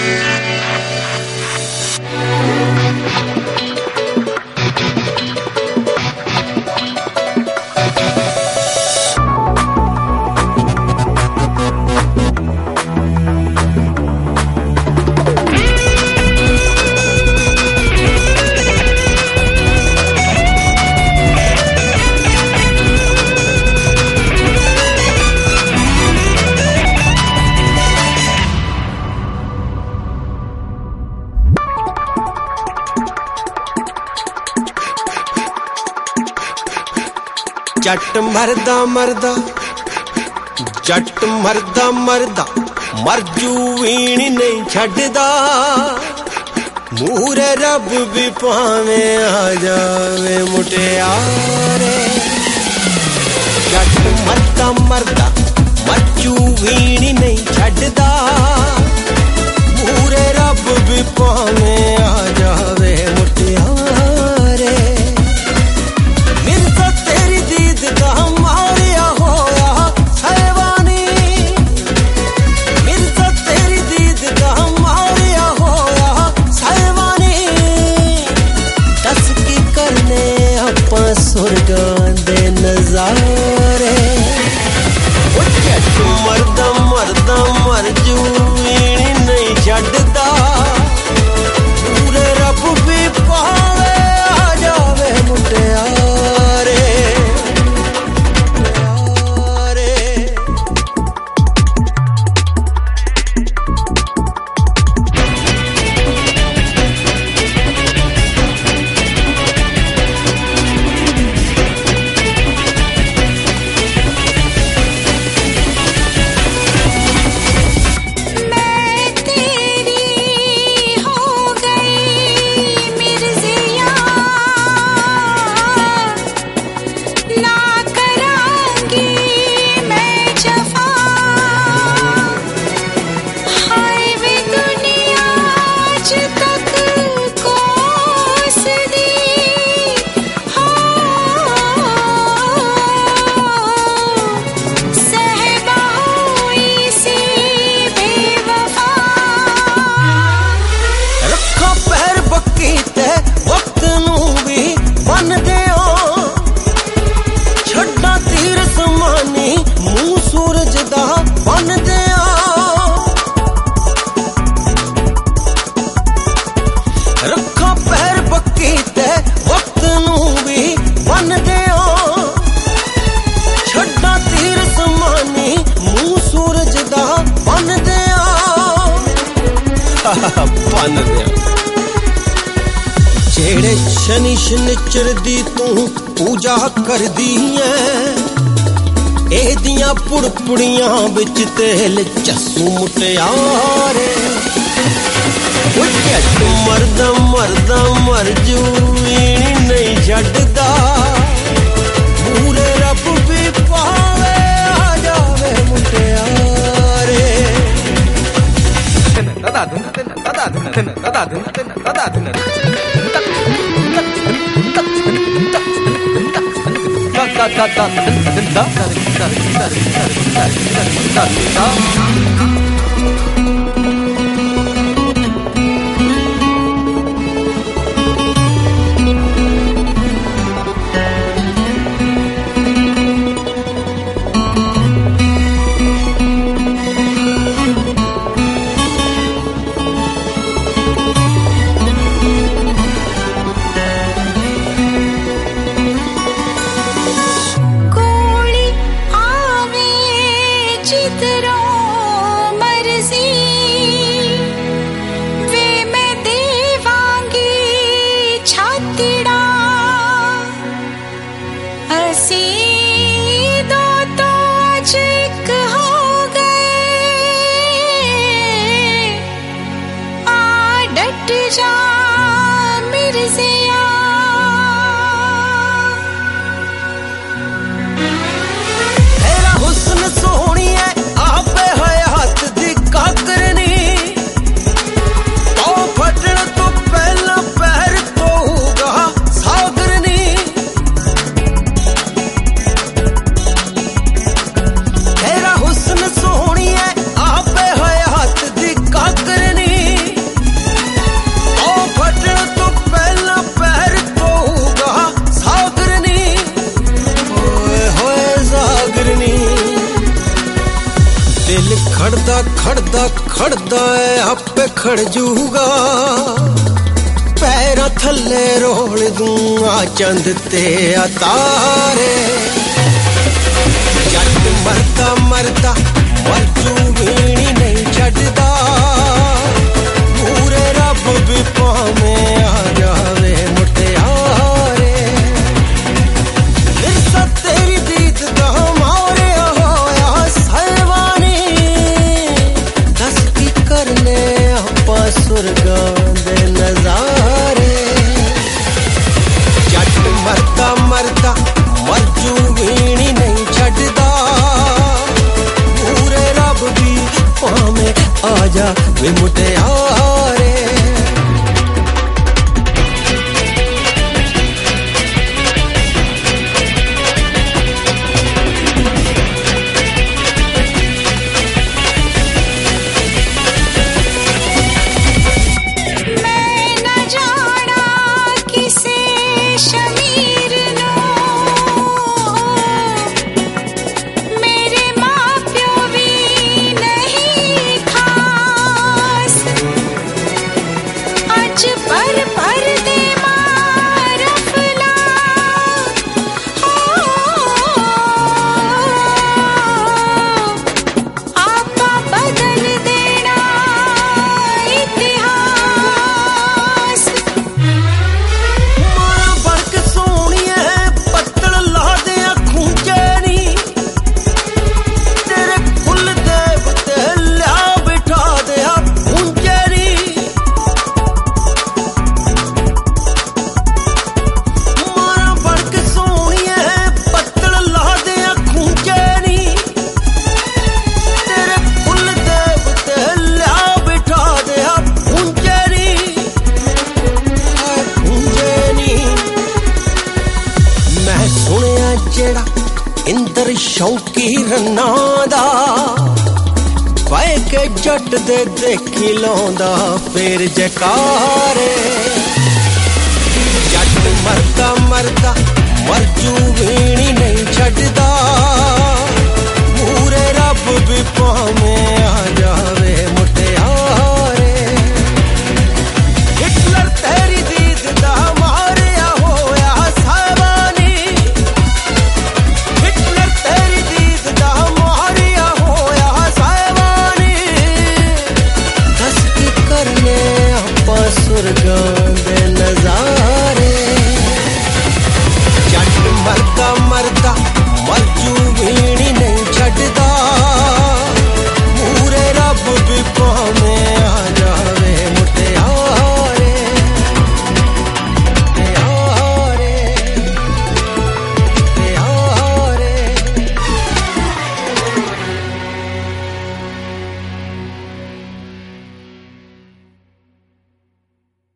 जट मरदा मरदा जट मरदा मरदा मरजू वीणी नहीं छड्डदा मूरे रब भी पावे आ जावे मुटियारे जट मरदा मरदा मरजू वीणी नहीं छड्डदा मूरे रब भी पावे आ जावे मुटियारे सुरगां दे नजारे जट मरदा मरदा मरजू वीणी नहीं छड्डदा पूरे रब भी पावे आ जावे मुटियारे रखा पैर पक्की ते वक्त नू भी बन दिया छड्डा तीर समानी मुंह सूरज दा बन दिया बन दिया जेड़े शनि शनिचर दी तू पूजा कर दी है एदियां पुड़पुड़ियां बिच तेल चस्सू मुटियारे जट मरदा मरदा मरजू वीणी नहीं छड्डदा पूरे रब भी पावे आ जावे मुटियारे कोली आवे चित्रों खड़दा खड़दा आपे खड़ जूगा पैरा थल्ले रोल दूंगा चंद ते तारे जट मरदा मरदा मर जू वीणी नहीं छड़दा पूरे रब भी पावें आ जावे मुटियारे लिरसा तेरी दीद दा मारे होया सैवानी दस की करने आपा सुरगां दे नजारे जट मरदा मरदा मर जू वीणी नहीं छड़दा पूरे रब भी पावें आ जा वे मुटियारे इंदर शौकी रन्ना दा पाए के जट दे देखी लौंदा फिर जकारे जट मरदा मरदा मर जू वीणी नहीं छड़दा पूरे रब भी पावें आ जावे मुटियारे हिटलर तेरी दीद दा मारिया होया सैवानी सुरगां दे नजारे जट मरदा मरदा